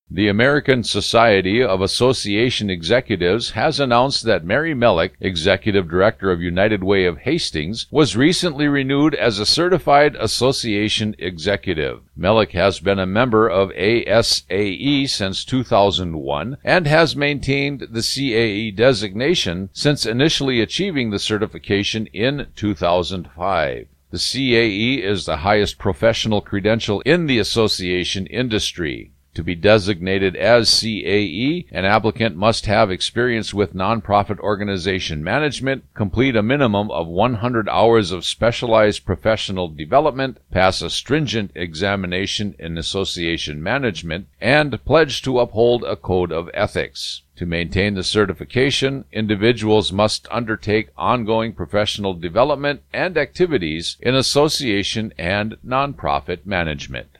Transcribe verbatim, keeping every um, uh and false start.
The American Society of Association Executives has announced that Mary Mellick, Executive Director of United Way of Hastings, was recently renewed as a Certified Association Executive. Mellick has been a member of A S A E since two thousand one and has maintained the C A E designation since initially achieving the certification in two thousand five. The C A E is the highest professional credential in the association industry. To be designated as C A E, an applicant must have experience with nonprofit organization management, complete a minimum of one hundred hours of specialized professional development, pass a stringent examination in association management, and pledge to uphold a code of ethics. To maintain the certification, individuals must undertake ongoing professional development and activities in association and nonprofit management.